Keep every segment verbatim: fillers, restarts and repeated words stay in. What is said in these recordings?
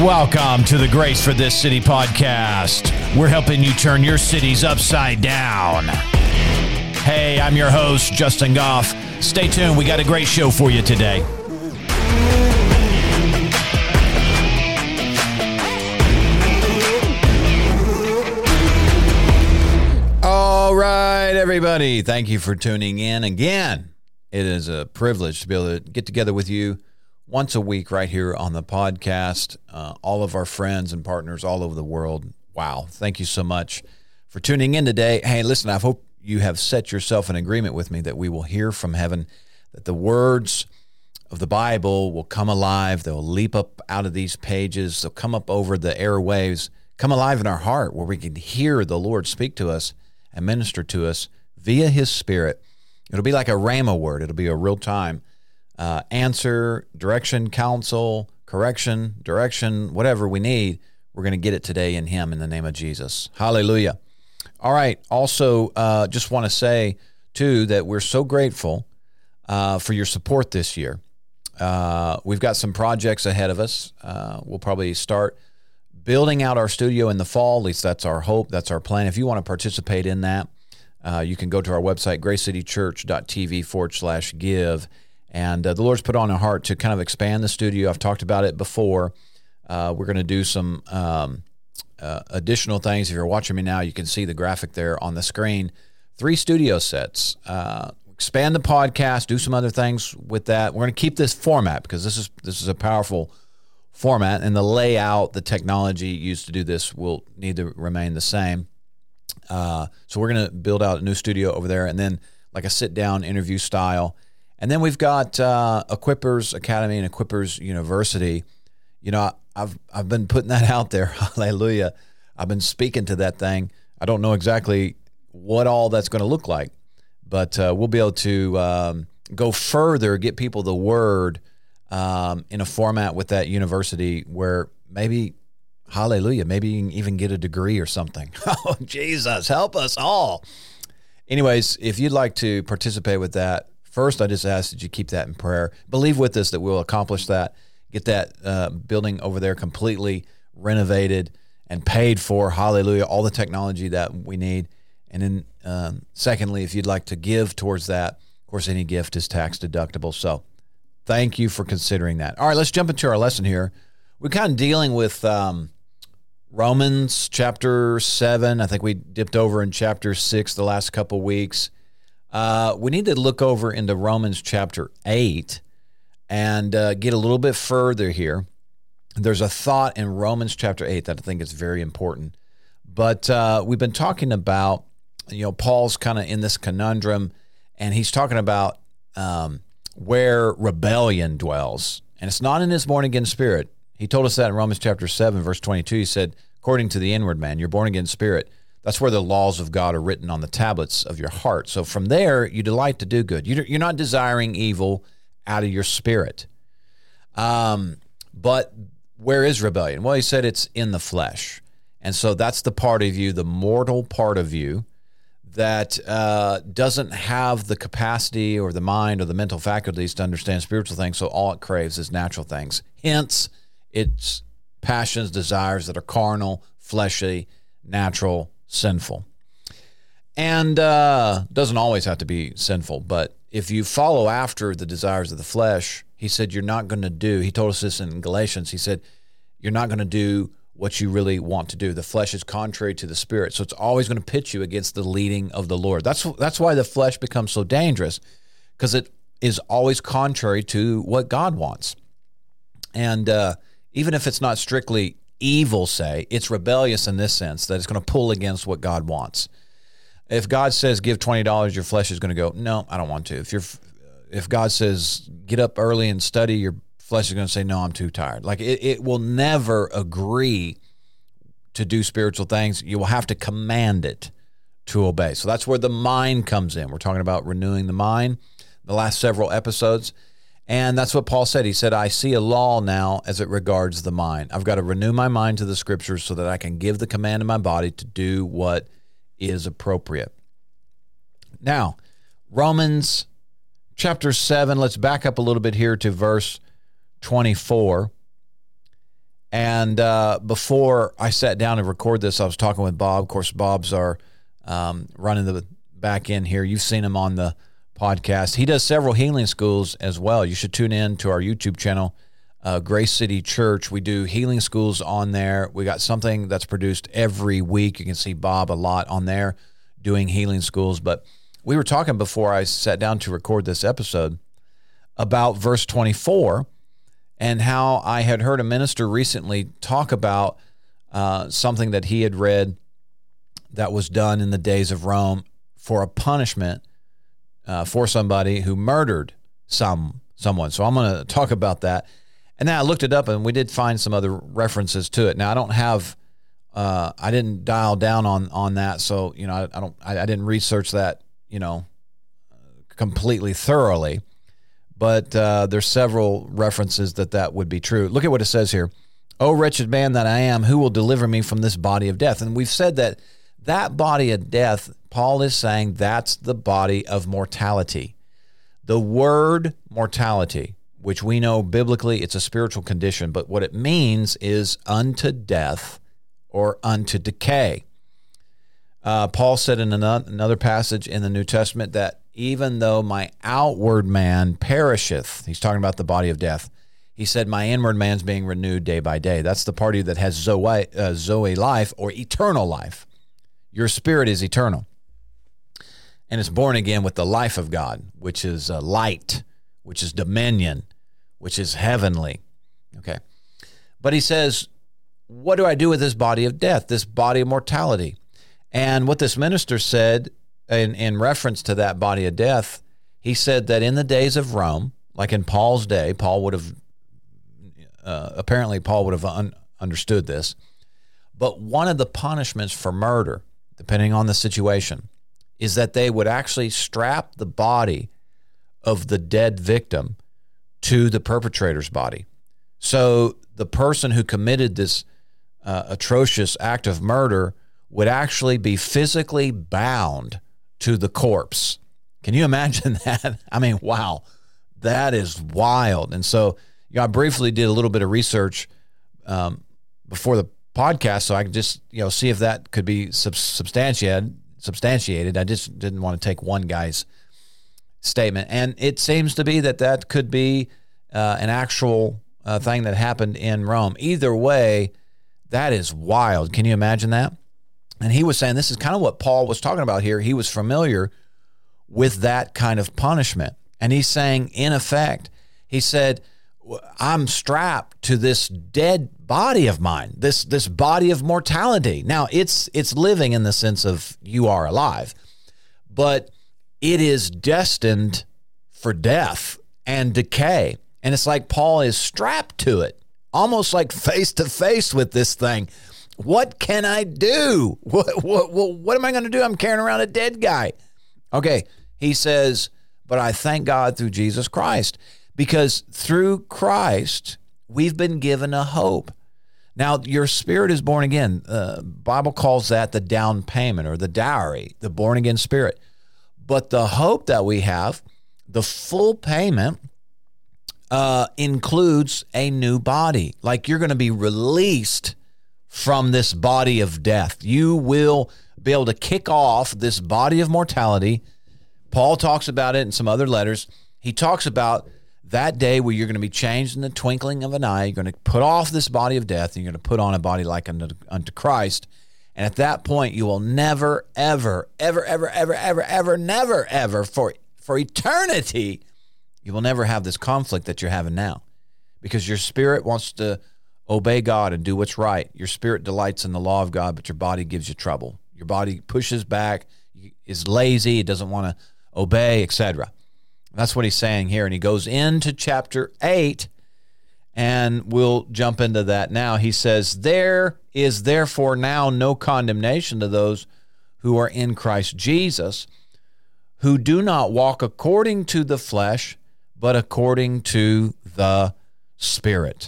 Welcome to the Grace for This City podcast. We're helping you turn your cities upside down. Hey, I'm your host, Justin Goff. Stay tuned. We got a great show for you today. All right, everybody. Thank you for tuning in again. It is a privilege to be able to get together with you once a week right here on the podcast. Uh, all of our friends and partners all over the world. Wow. Thank you so much for tuning in today. Hey, listen, I hope you have set yourself in agreement with me that we will hear from heaven, that the words of the Bible will come alive. They'll leap up out of these pages. They'll come up over the airwaves, come alive in our heart where we can hear the Lord speak to us and minister to us via His Spirit. It'll be like a rhema word. It'll be a real-time Uh, answer, direction, counsel, correction, direction, whatever we need, we're going to get it today in Him in the name of Jesus. Hallelujah. All right. Also, uh, just want to say, too, that we're so grateful uh, for your support this year. Uh, we've got some projects ahead of us. Uh, we'll probably start building out our studio in the fall. At least that's our hope. That's our plan. If you want to participate in that, uh, you can go to our website, gracecitychurch.tv forward slash give. And uh, the Lord's put on our heart to kind of expand the studio. I've talked about it before. Uh, we're going to do some um, uh, additional things. If you're watching me now, you can see the graphic there on the screen. Three studio sets. Uh, expand the podcast, do some other things with that. We're going to keep this format because this is this is a powerful format, and the layout, the technology used to do this will need to remain the same. Uh, so we're going to build out a new studio over there, and then like a sit-down interview style. And then we've got uh, Equippers Academy and Equippers University. You know, I've I've been putting that out there. Hallelujah. I've been speaking to that thing. I don't know exactly what all that's going to look like, but uh, we'll be able to um, go further, get people the word um, in a format with that university where maybe, hallelujah, maybe you can even get a degree or something. Oh, Jesus, help us all. Anyways, if you'd like to participate with that, first, I just ask that you keep that in prayer. Believe with us that we'll accomplish that, get that uh, building over there completely renovated and paid for. Hallelujah, all the technology that we need. And then um, secondly, if you'd like to give towards that, of course, any gift is tax deductible. So thank you for considering that. All right, let's jump into our lesson here. We're kind of dealing with um, Romans chapter seven. I think we dipped over in chapter six the last couple weeks. Uh, we need to look over into Romans chapter eight and uh, get a little bit further here. There's a thought in Romans chapter eight that I think is very important. But uh, we've been talking about, you know, Paul's kind of in this conundrum, and he's talking about um, where rebellion dwells. And it's not in his born-again spirit. He told us that in Romans chapter seven, verse twenty-two. He said, according to the inward man, your born-again spirit, that's where the laws of God are written on the tablets of your heart. So from there, you delight to do good. You're not desiring evil out of your spirit. Um, but where is rebellion? Well, he said it's in the flesh. And so that's the part of you, the mortal part of you, that uh, doesn't have the capacity or the mind or the mental faculties to understand spiritual things. So all it craves is natural things. Hence, it's passions, desires that are carnal, fleshly, natural, sinful. And uh, doesn't always have to be sinful, but if you follow after the desires of the flesh, he said you're not going to do, he told us this in Galatians, he said, you're not going to do what you really want to do. The flesh is contrary to the spirit, so it's always going to pit you against the leading of the Lord. That's, that's why the flesh becomes so dangerous, because it is always contrary to what God wants. And uh, even if it's not strictly evil, say, it's rebellious in this sense that it's going to pull against what God wants. If God says give twenty dollars, your flesh is going to go, no, I don't want to. If you're, if God says get up early and study, your flesh is going to say, no, I'm too tired. Like it, it will never agree to do spiritual things. You will have to command it to obey. So that's where the mind comes in. We're talking about renewing the mind the last several episodes. And that's what Paul said. He said, I see a law now as it regards the mind. I've got to renew my mind to the scriptures so that I can give the command of my body to do what is appropriate. Now, Romans chapter seven, let's back up a little bit here to verse twenty-four. And uh, before I sat down to record this, I was talking with Bob. Of course, Bob's our um, running the back end here. You've seen him on the podcast. He does several healing schools as well. You should tune in to our YouTube channel, uh, Grace City Church. We do healing schools on there. We got something that's produced every week. You can see Bob a lot on there doing healing schools. But we were talking before I sat down to record this episode about verse twenty-four and how I had heard a minister recently talk about uh, something that he had read that was done in the days of Rome for a punishment uh, for somebody who murdered some someone. So I'm going to talk about that. And then I looked it up, and we did find some other references to it. Now, I don't have, uh, I didn't dial down on on that, so you know, I, I don't, I, I didn't research that, you know, completely thoroughly. But uh, there's several references that that would be true. Look at what it says here: "O wretched man that I am, who will deliver me from this body of death?" And we've said that that body of death, Paul is saying that's the body of mortality. The word mortality, which we know biblically, it's a spiritual condition, but what it means is unto death or unto decay. Uh, Paul said in another passage in the New Testament that even though my outward man perisheth, he's talking about the body of death, he said my inward man's being renewed day by day. That's the party that has Zoe, uh, Zoe life or eternal life. Your spirit is eternal. And it's born again with the life of God, which is uh, light, which is dominion, which is heavenly. Okay. But he says, what do I do with this body of death, this body of mortality? And what this minister said in, in reference to that body of death, he said that in the days of Rome, like in Paul's day, Paul would have, uh, apparently Paul would have un- understood this, but one of the punishments for murder, depending on the situation, is that they would actually strap the body of the dead victim to the perpetrator's body. So the person who committed this uh, atrocious act of murder would actually be physically bound to the corpse. Can you imagine that? I mean, wow, that is wild. And so, you know, I briefly did a little bit of research um, before the podcast, so I could just, you know, see if that could be sub- substantiated. Substantiated. I just didn't want to take one guy's statement, and it seems to be that that could be uh, an actual uh, thing that happened in Rome. Either way, that is wild. Can you imagine that? And he was saying this is kind of what Paul was talking about here. He was familiar with that kind of punishment, and he's saying, in effect, he said, I'm strapped to this dead body of mine, this this body of mortality. Now, it's it's living in the sense of you are alive, but it is destined for death and decay. And it's like Paul is strapped to it, almost like face to face with this thing. What can I do? What, what, what, what am I going to do? I'm carrying around a dead guy. Okay, he says, but I thank God through Jesus Christ. Because through Christ, we've been given a hope. Now, your spirit is born again. The uh, Bible calls that the down payment or the dowry, the born again spirit. But the hope that we have, the full payment, uh, includes a new body. Like you're going to be released from this body of death. You will be able to kick off this body of mortality. Paul talks about it in some other letters. He talks about that day where you're going to be changed in the twinkling of an eye. You're going to put off this body of death, and you're going to put on a body like unto, unto Christ. And at that point, you will never, ever, ever, ever, ever, ever, ever, never, ever, for, for eternity, you will never have this conflict that you're having now. Because your spirit wants to obey God and do what's right. Your spirit delights in the law of God, but your body gives you trouble. Your body pushes back, is lazy, it doesn't want to obey, et cetera. That's what he's saying here. And he goes into chapter eight, and we'll jump into that now. He says, there is therefore now no condemnation to those who are in Christ Jesus, who do not walk according to the flesh, but according to the Spirit.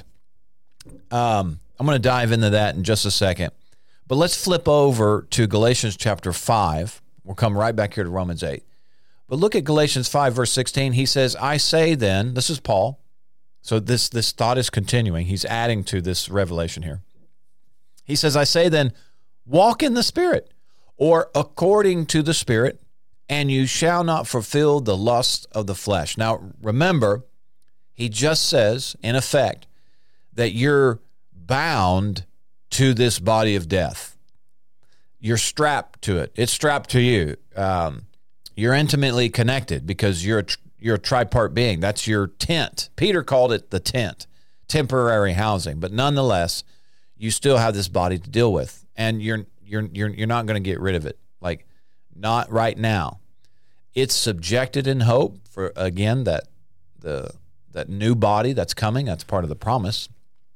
Um, I'm going to dive into that in just a second. But let's flip over to Galatians chapter five. We'll come right back here to Romans eight. But look at Galatians five, verse sixteen. He says, I say then, this is Paul, So this, this thought is continuing. He's adding to this revelation here. He says, I say then, walk in the Spirit, or according to the Spirit, and you shall not fulfill the lust of the flesh. Now, remember, he just says, in effect, that you're bound to this body of death. You're strapped to it. It's strapped to you. Um, you're intimately connected because you're a, you're a tripart being. That's your tent. Peter called it the tent, temporary housing. But nonetheless, you still have this body to deal with, and you're you're you're you're not going to get rid of it. Like, not right now. It's subjected in hope for, again, that the that new body that's coming. That's part of the promise.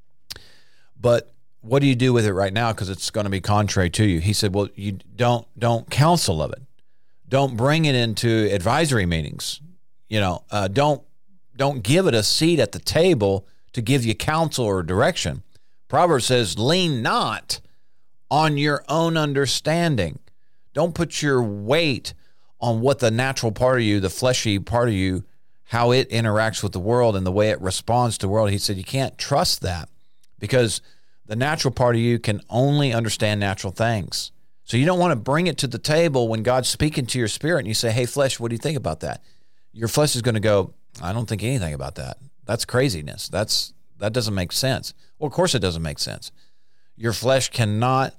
But what do you do with it right now? Because it's going to be contrary to you. He said, well, you don't don't counsel of it. Don't bring it into advisory meetings. You know, uh, don't don't give it a seat at the table to give you counsel or direction. Proverbs says, lean not on your own understanding. Don't put your weight on what the natural part of you, the fleshy part of you, how it interacts with the world and the way it responds to the world. He said you can't trust that because the natural part of you can only understand natural things. So you don't want to bring it to the table when God's speaking to your spirit and you say, hey, flesh, what do you think about that? Your flesh is going to go, I don't think anything about that. That's craziness. That's that doesn't make sense. Well, of course it doesn't make sense. Your flesh cannot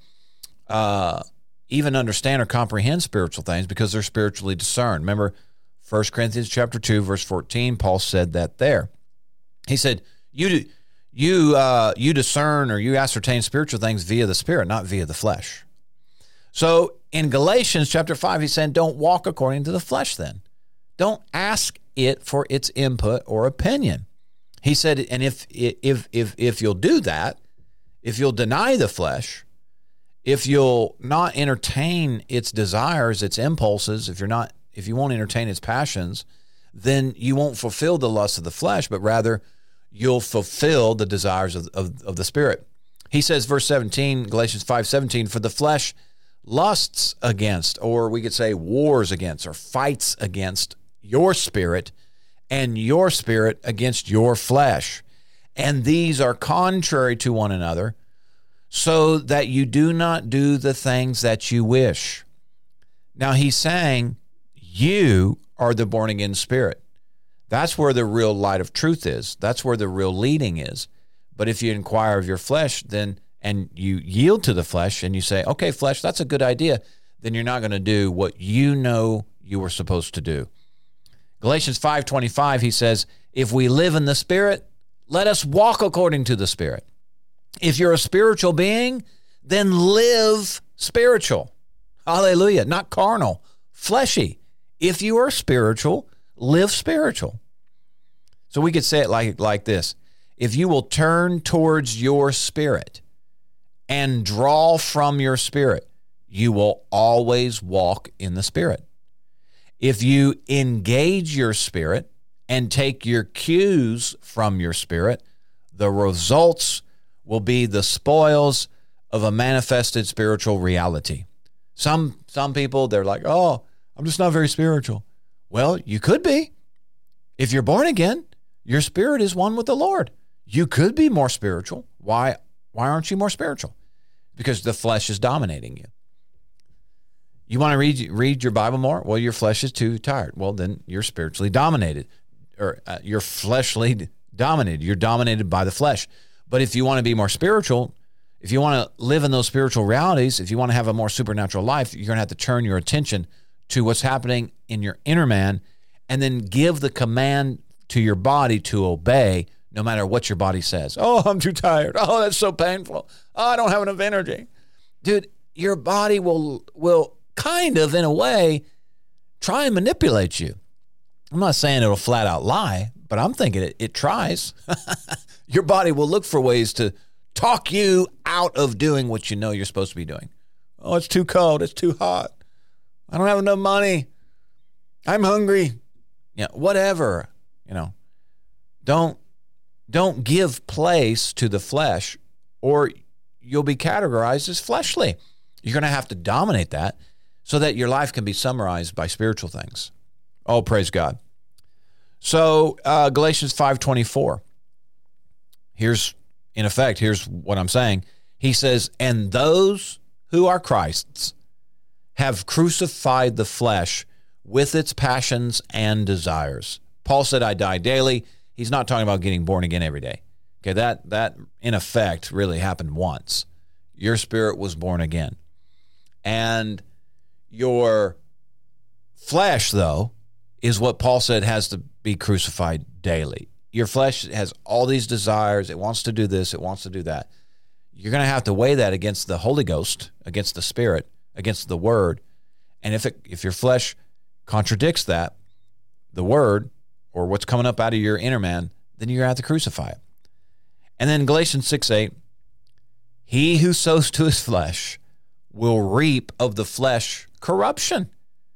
uh, even understand or comprehend spiritual things because they're spiritually discerned. Remember, First Corinthians chapter two, verse fourteen, Paul said that there. He said, you you uh, you discern or you ascertain spiritual things via the Spirit, not via the flesh. So in Galatians chapter five, he's saying, don't walk according to the flesh then. Don't ask it for its input or opinion. He said, and if if if if you'll do that, if you'll deny the flesh, if you'll not entertain its desires, its impulses, if you're not, if you won't entertain its passions, then you won't fulfill the lust of the flesh, but rather you'll fulfill the desires of, of, of the Spirit. He says, verse seventeen, Galatians five seventeen, for the flesh lusts against, or we could say wars against, or fights against your spirit, and your spirit against your flesh. And these are contrary to one another, so that you do not do the things that you wish. Now he's saying you are the born-again spirit. That's where the real light of truth is. That's where the real leading is. But if you inquire of your flesh, then and you yield to the flesh and you say, okay, flesh, that's a good idea, then you're not going to do what you know you were supposed to do. Galatians five twenty-five, he says, if we live in the Spirit, let us walk according to the Spirit. If you're a spiritual being, then live spiritual. Hallelujah. Not carnal, fleshy. If you are spiritual, live spiritual. So we could say it like, like this. If you will turn towards your spirit and draw from your spirit, you will always walk in the Spirit. If you engage your spirit and take your cues from your spirit, the results will be the spoils of a manifested spiritual reality. Some some people, they're like, oh, I'm just not very spiritual. Well, you could be. If you're born again, your spirit is one with the Lord. You could be more spiritual. Why, why aren't you more spiritual? Because the flesh is dominating you. You want to read read your Bible more? Well, your flesh is too tired. Well, then you're spiritually dominated, or uh, you're fleshly dominated. You're dominated by the flesh. But if you want to be more spiritual, if you want to live in those spiritual realities, if you want to have a more supernatural life, you're going to have to turn your attention to what's happening in your inner man and then give the command to your body to obey no matter what your body says. Oh, I'm too tired. Oh, that's so painful. Oh, I don't have enough energy. Dude, your body will will kind of, in a way, try and manipulate you. I'm not saying it'll flat out lie, but I'm thinking it, it tries. Your body will look for ways to talk you out of doing what you know you're supposed to be doing. Oh, it's too cold. It's too hot. I don't have enough money. I'm hungry. Yeah, whatever. You know, don't don't give place to the flesh, or you'll be categorized as fleshly. You're going to have to dominate that so that your life can be summarized by spiritual things. Oh, praise God. So uh, Galatians five twenty-four. here's, in effect, here's what I'm saying. He says, and those who are Christ's have crucified the flesh with its passions and desires. Paul said, I die daily. He's not talking about getting born again every day. Okay, that, that in effect really happened once. Your spirit was born again. And your flesh, though, is what Paul said has to be crucified daily. Your flesh has all these desires. It wants to do this. It wants to do that. You're going to have to weigh that against the Holy Ghost, against the Spirit, against the Word. And if it, if your flesh contradicts that, the Word, or what's coming up out of your inner man, then you're going to have to crucify it. And then Galatians six eight, he who sows to his flesh will reap of the flesh corruption.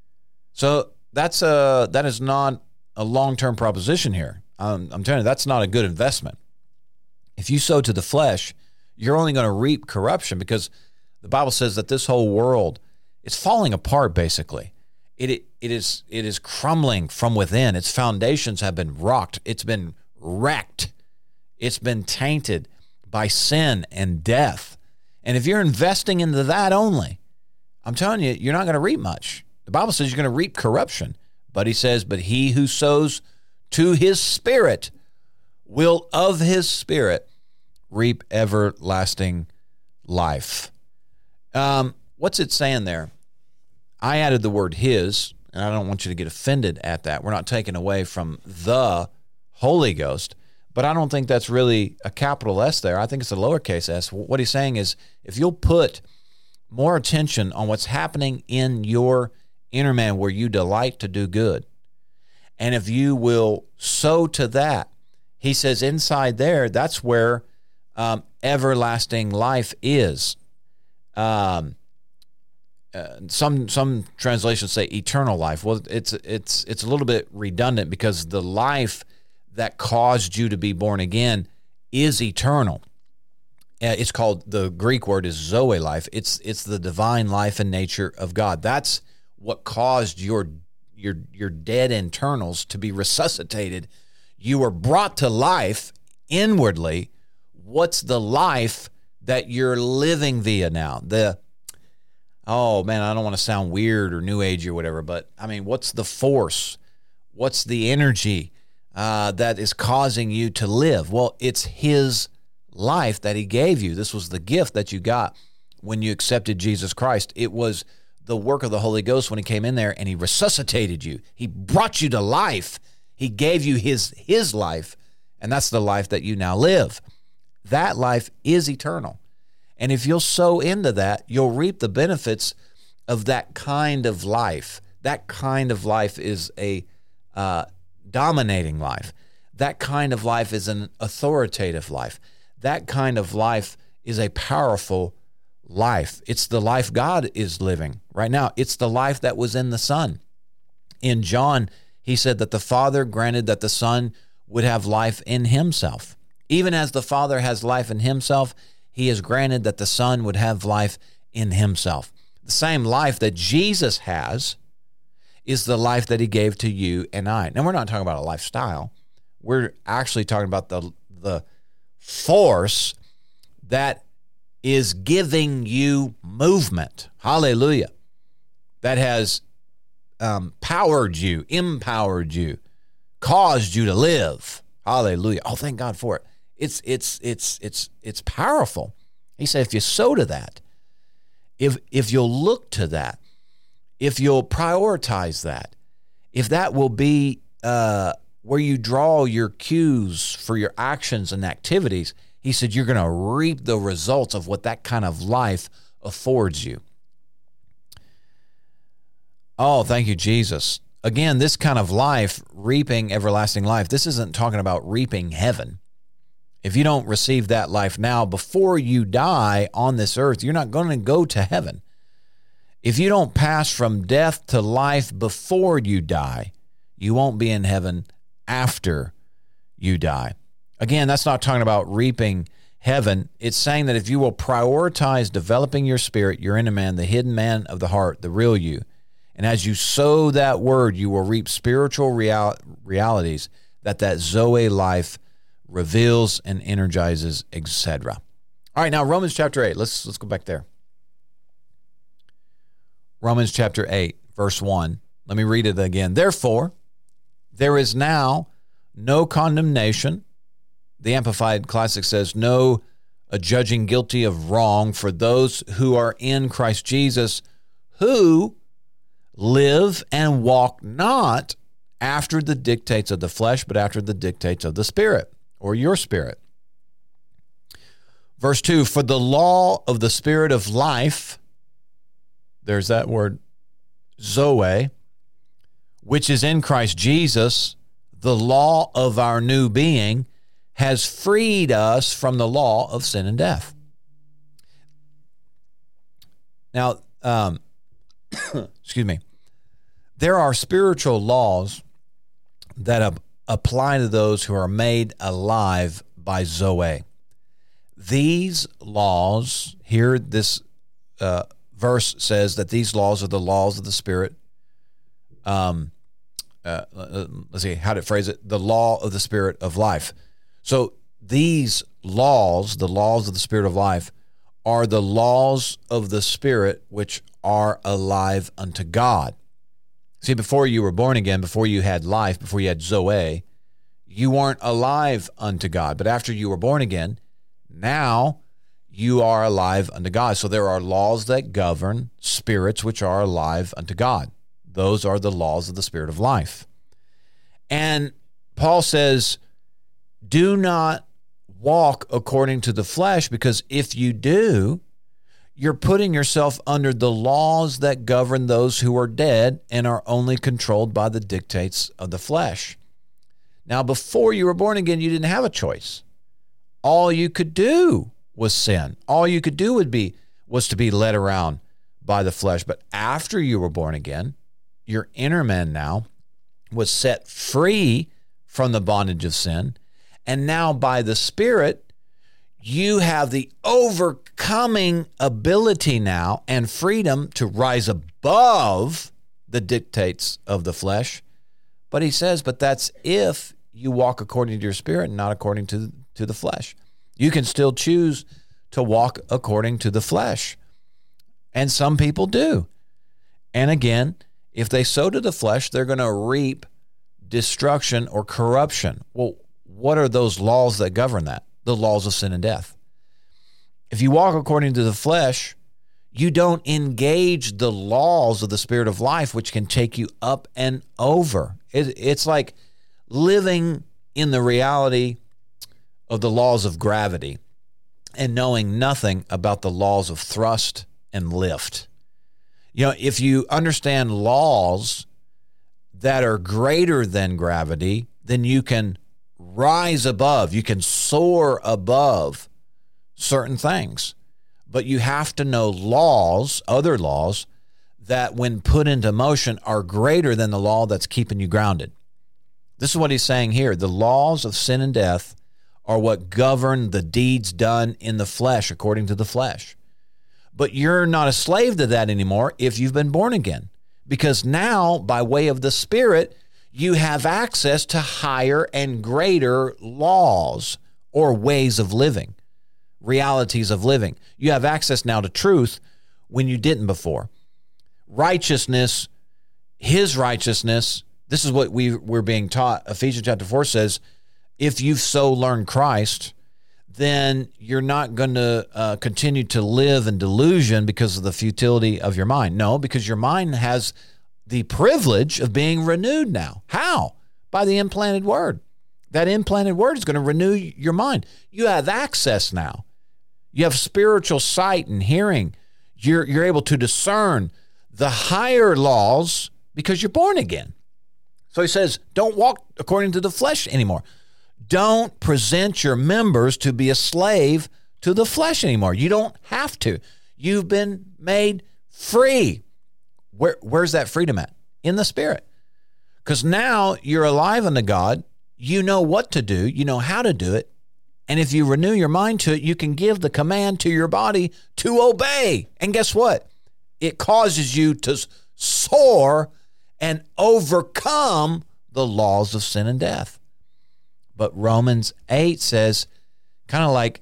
So that's a, that is not a long-term proposition here. Um, I'm telling you, that's not a good investment. If you sow to the flesh, you're only going to reap corruption, because the Bible says that this whole world is falling apart, basically. It, it, it is it is crumbling from within. Its foundations have been rocked. It's been wrecked. It's been tainted by sin and death. And if you're investing into that only, I'm telling you, you're not going to reap much. The Bible says you're going to reap corruption. But he says, but he who sows to his spirit will of his spirit reap everlasting life. Um, what's it saying there? I added the word his, and I don't want you to get offended at that. We're not taking away from the Holy Ghost, but I don't think that's really a capital S there. I think it's a lowercase s. What he's saying is, if you'll put more attention on what's happening in your inner man where you delight to do good, and if you will sow to that, he says inside there, that's where um, everlasting life is. Um, uh, some some translations say eternal life. Well, it's it's it's a little bit redundant, because the life that caused you to be born again is eternal. Uh, it's called, the Greek word is Zoe life. It's it's the divine life and nature of God. That's what caused your your your dead internals to be resuscitated. You were brought to life inwardly. What's the life that you're living via now? The oh man, I don't want to sound weird or new age or whatever, but I mean, what's the force? What's the energy uh, that is causing you to live? Well, it's his life that he gave you. This was the gift that you got when you accepted Jesus Christ. It was the work of the Holy Ghost when he came in there and he resuscitated you. He brought you to life. He gave you his his life, and that's the life that you now live. That life is eternal. And if you'll sow into that, you'll reap the benefits of that kind of life. That kind of life is a uh, dominating life. That kind of life is an authoritative life. That kind of life is a powerful life. It's the life God is living right now. It's the life that was in the Son. In John, he said that the Father granted that the Son would have life in himself. Even as the Father has life in himself, he has granted that the Son would have life in himself. The same life that Jesus has is the life that he gave to you and I. Now, we're not talking about a lifestyle. We're actually talking about the, the force that is giving you movement. Hallelujah. That has um, powered you, empowered you, caused you to live. Hallelujah. Oh, thank God for it. It's it's it's it's it's powerful. He said, if you sow to that, if if you'll look to that, if you'll prioritize that, if that will be uh, where you draw your cues for your actions and activities, he said, you're going to reap the results of what that kind of life affords you. Oh, thank you, Jesus. Again, this kind of life, reaping everlasting life, this isn't talking about reaping heaven. If you don't receive that life now, before you die on this earth, you're not going to go to heaven. If you don't pass from death to life before you die, you won't be in heaven after you die. Again, that's not talking about reaping heaven. It's saying that if you will prioritize developing your spirit, your inner man, the hidden man of the heart, the real you, and as you sow that word, you will reap spiritual real- realities that that Zoe life reveals and energizes, et cetera. All right, now Romans chapter eight. Let's let's go back there. Romans chapter eight, verse one. Let me read it again. Therefore, there is now no condemnation. The Amplified Classic says, no a judging guilty of wrong for those who are in Christ Jesus, who live and walk not after the dictates of the flesh, but after the dictates of the Spirit, or your spirit. Verse two, for the law of the Spirit of life, there's that word, Zoe, which is in Christ Jesus, the law of our new being, has freed us from the law of sin and death. Now, um, excuse me, there are spiritual laws that ap- apply to those who are made alive by Zoe. These laws, here this uh, verse says that these laws are the laws of the Spirit. Um, uh, let's see, how to phrase it? The law of the Spirit of life. So these laws, the laws of the Spirit of life, are the laws of the Spirit which are alive unto God. See, before you were born again, before you had life, before you had Zoe, you weren't alive unto God. But after you were born again, now you are alive unto God. So there are laws that govern spirits which are alive unto God. Those are the laws of the Spirit of life. And Paul says, do not walk according to the flesh, because if you do, you're putting yourself under the laws that govern those who are dead and are only controlled by the dictates of the flesh. Now, before you were born again, you didn't have a choice. All you could do was sin. All you could do would be was to be led around by the flesh. But after you were born again, your inner man now was set free from the bondage of sin. And now by the Spirit, you have the overcoming ability now and freedom to rise above the dictates of the flesh. But he says, but that's if you walk according to your spirit and not according to, to the flesh. You can still choose to walk according to the flesh. And some people do. And again, if they sow to the flesh, they're going to reap destruction or corruption. Well, what are those laws that govern that? The laws of sin and death. If you walk according to the flesh, you don't engage the laws of the Spirit of life, which can take you up and over. It, it's like living in the reality of the laws of gravity and knowing nothing about the laws of thrust and lift. You know, if you understand laws that are greater than gravity, then you can rise above, you can soar above certain things. But you have to know laws, other laws, that when put into motion are greater than the law that's keeping you grounded. This is what he's saying here. The laws of sin and death are what govern the deeds done in the flesh, according to the flesh. But you're not a slave to that anymore if you've been born again. Because now, by way of the Spirit, you have access to higher and greater laws or ways of living, realities of living. You have access now to truth when you didn't before. Righteousness, his righteousness, this is what we, we're being taught. Ephesians chapter four says, if you've so learned Christ, then you're not going to uh, continue to live in delusion because of the futility of your mind. No, because your mind has the privilege of being renewed now. How? By the implanted word. That implanted word is going to renew your mind. You have access now. You have spiritual sight and hearing. You're, you're able to discern the higher laws because you're born again. So he says, don't walk according to the flesh anymore. Don't present your members to be a slave to the flesh anymore. You don't have to. You've been made free. Where, where's that freedom at? In the Spirit. Because now you're alive unto God. You know what to do. You know how to do it. And if you renew your mind to it, you can give the command to your body to obey. And guess what? It causes you to soar and overcome the laws of sin and death. But Romans eight says, kind of like,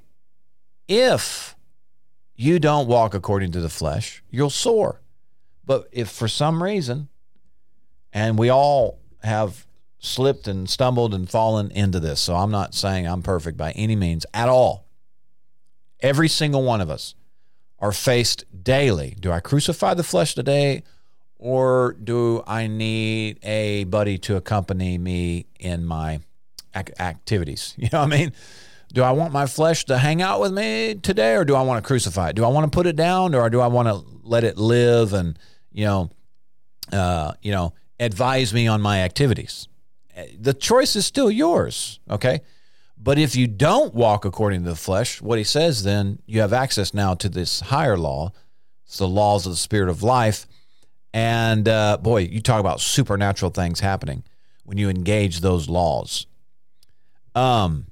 if you don't walk according to the flesh, you'll soar. But if for some reason, and we all have slipped and stumbled and fallen into this, so I'm not saying I'm perfect by any means at all. Every single one of us are faced daily. Do I crucify the flesh today, or do I need a buddy to accompany me in my ac- activities? You know what I mean? Do I want my flesh to hang out with me today, or do I want to crucify it? Do I want to put it down, or do I want to let it live and, you know, uh, you know, advise me on my activities? The choice is still yours, okay? But if you don't walk according to the flesh, what he says then, you have access now to this higher law. It's the laws of the Spirit of life. And, uh, boy, you talk about supernatural things happening when you engage those laws. Um.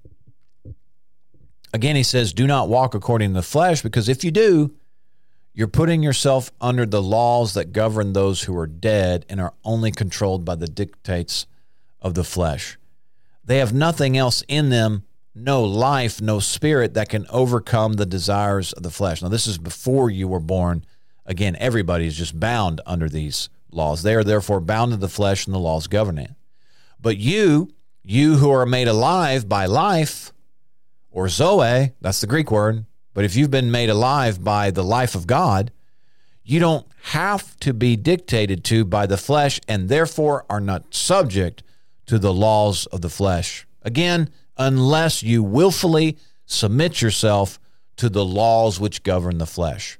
Again, he says, do not walk according to the flesh, because if you do, you're putting yourself under the laws that govern those who are dead and are only controlled by the dictates of the flesh. They have nothing else in them, no life, no spirit that can overcome the desires of the flesh. Now, this is before you were born. Again, everybody is just bound under these laws. They are therefore bound to the flesh and the laws governing it. But you, you who are made alive by life, or Zoe, that's the Greek word, but if you've been made alive by the life of God, you don't have to be dictated to by the flesh, and therefore are not subject to the laws of the flesh. Again, unless you willfully submit yourself to the laws which govern the flesh.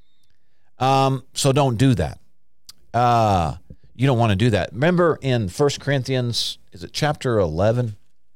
Um, so don't do that. Uh, you don't want to do that. Remember in First Corinthians, is it chapter eleven?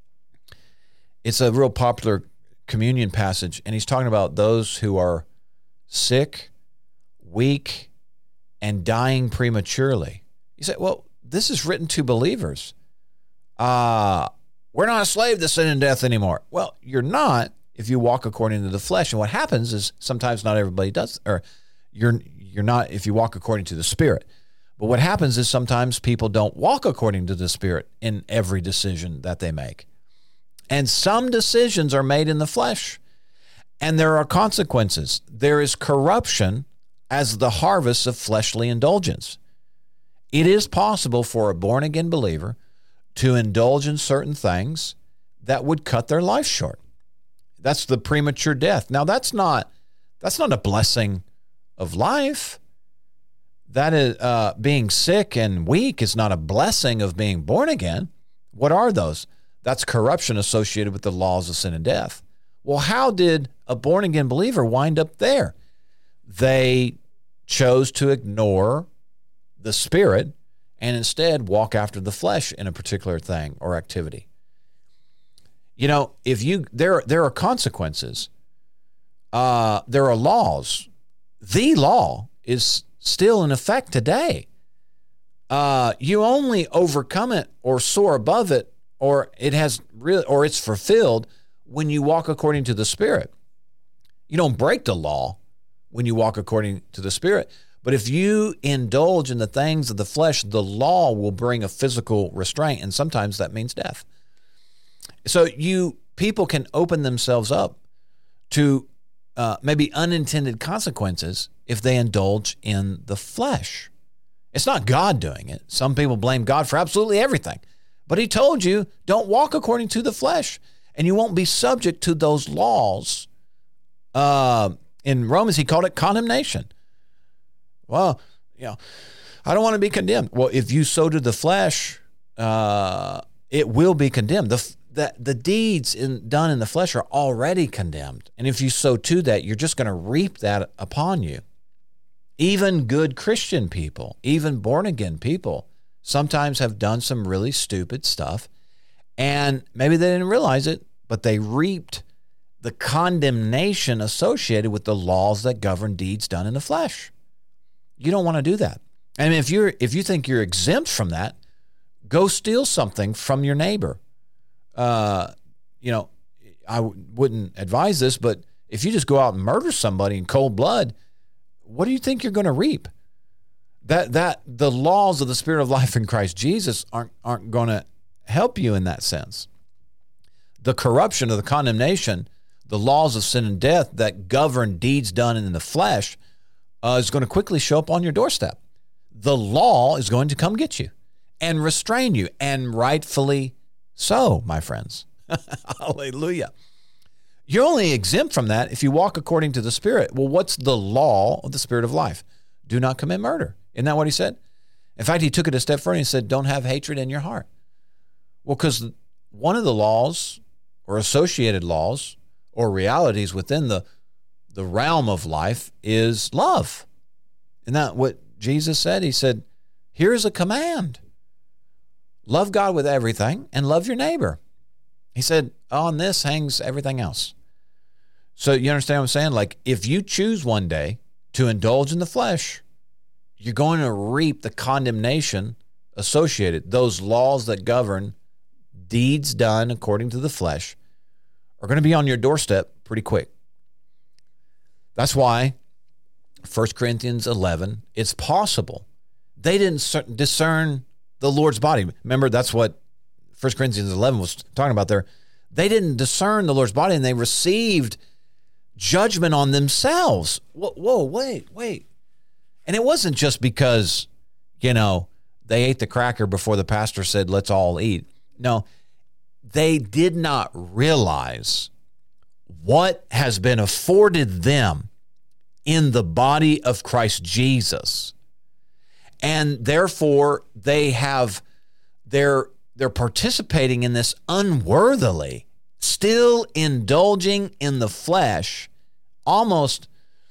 It's a real popular communion passage, and he's talking about those who are sick, weak, and dying prematurely. You say, well, this is written to believers. Uh, we're not a slave to sin and death anymore. Well, you're not if you walk according to the flesh. And what happens is sometimes not everybody does, or you're you're not if you walk according to the Spirit. But what happens is sometimes people don't walk according to the Spirit in every decision that they make. And some decisions are made in the flesh, and there are consequences. There is corruption as the harvest of fleshly indulgence. It is possible for a born-again believer to indulge in certain things that would cut their life short. That's the premature death. Now, that's not that's not a blessing of life. That is uh, being sick and weak is not a blessing of being born again. What are those? That's corruption associated with the laws of sin and death. Well, how did a born-again believer wind up there? They chose to ignore the Spirit and instead walk after the flesh in a particular thing or activity. You know, if you there there are consequences. Uh, there are laws. The law is still in effect today. Uh, you only overcome it or soar above it, or it has really, or it's fulfilled when you walk according to the Spirit. You don't break the law when you walk according to the Spirit. But if you indulge in the things of the flesh, the law will bring a physical restraint, and sometimes that means death. So you people can open themselves up to uh, maybe unintended consequences if they indulge in the flesh. It's not God doing it. Some people blame God for absolutely everything. But he told you, don't walk according to the flesh, and you won't be subject to those laws. Uh, in Romans, he called it condemnation. Well, you know, I don't want to be condemned. Well, if you sow to the flesh, uh, it will be condemned. The, the, the deeds in, done in the flesh are already condemned. And if you sow to that, you're just going to reap that upon you. Even good Christian people, even born-again people, sometimes have done some really stupid stuff, and maybe they didn't realize it, but they reaped the condemnation associated with the laws that govern deeds done in the flesh. You don't want to do that. And if you're if you think you're exempt from that, go steal something from your neighbor. Uh, you know, I w- wouldn't advise this, but if you just go out and murder somebody in cold blood, what do you think you're going to reap? That that the laws of the Spirit of life in Christ Jesus aren't aren't going to help you in that sense. the corruption or the condemnation, the laws of sin and death that govern deeds done in the flesh uh, is going to quickly show up on your doorstep. The law is going to come get you and restrain you, and rightfully so, my friends. Hallelujah. You're only exempt from that if you walk according to the Spirit. Well, what's the law of the Spirit of life? Do not commit murder. Isn't that what he said? In fact, he took it a step further and said, don't have hatred in your heart. Well, because one of the laws or associated laws or realities within the, the realm of life is love. Isn't that what Jesus said? He said, here's a command. Love God with everything and love your neighbor. He said, on this hangs everything else. So you understand what I'm saying? Like, if you choose one day to indulge in the flesh, you're going to reap the condemnation associated. Those laws that govern deeds done according to the flesh are going to be on your doorstep pretty quick. That's why First Corinthians eleven, it's possible. They didn't discern the Lord's body. Remember, that's what First Corinthians eleven was talking about there. They didn't discern the Lord's body, and they received judgment on themselves. Whoa, whoa, wait, wait. And it wasn't just because, you know, they ate the cracker before the pastor said, let's all eat. No, they did not realize what has been afforded them in the body of Christ Jesus. And therefore, they have, they're, they're participating in this unworthily, still indulging in the flesh, almost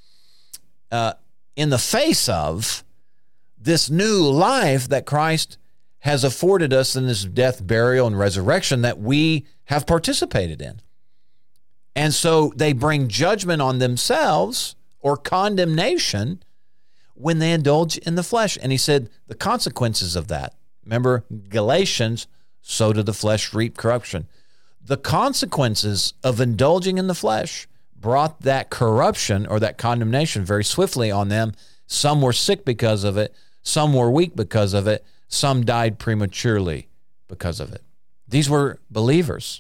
uh, in the face of this new life that Christ has afforded us in this death, burial, and resurrection that we have participated in. And so they bring judgment on themselves or condemnation when they indulge in the flesh. And he said the consequences of that, remember Galatians, so did the flesh reap corruption. The consequences of indulging in the flesh brought that corruption or that condemnation very swiftly on them. Some were sick because of it. Some were weak because of it. Some died prematurely because of it. These were believers.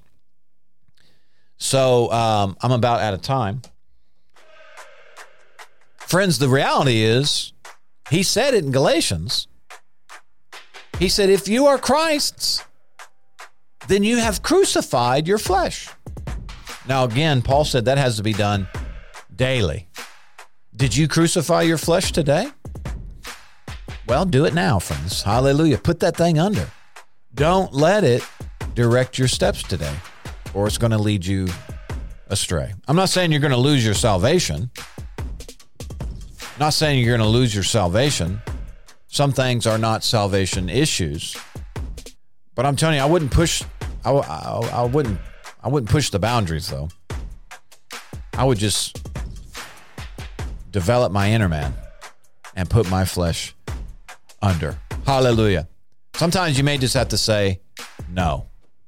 So um, I'm about out of time. Friends, the reality is, he said it in Galatians. He said, if you are Christ's, then you have crucified your flesh. Now, again, Paul said that has to be done daily. Did you crucify your flesh today? Well, do it now, friends. Hallelujah. Put that thing under. Don't let it direct your steps today, or it's going to lead you astray. I'm not saying you're going to lose your salvation. I'm not saying you're going to lose your salvation. Some things are not salvation issues. But I'm telling you, I wouldn't push. I, I, I wouldn't. I wouldn't push the boundaries, though. I would just develop my inner man and put my flesh under. Hallelujah. Sometimes you may just have to say no.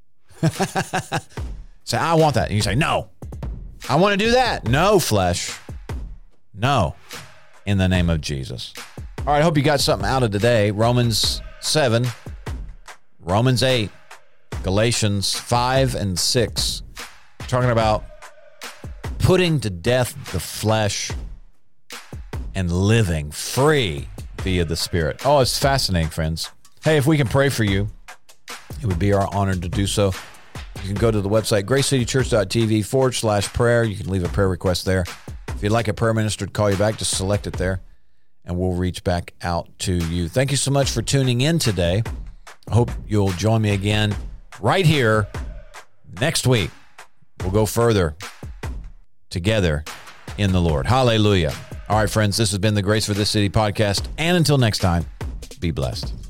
Say, I want that. And you say, no. I want to do that. No, flesh. No. In the name of Jesus. All right, I hope you got something out of today. Romans seven, Romans eight, Galatians five and six. Talking about putting to death the flesh and living free via the Spirit. Oh, it's fascinating, friends. Hey, if we can pray for you, it would be our honor to do so. You can go to the website, gracecitychurch.tv forward slash prayer. You can leave a prayer request there. If you'd like a prayer minister to call you back, just select it there, and we'll reach back out to you. Thank you so much for tuning in today. I hope you'll join me again right here next week. We'll go further together in the Lord. Hallelujah. All right, friends, this has been the Grace for This City podcast. And until next time, be blessed.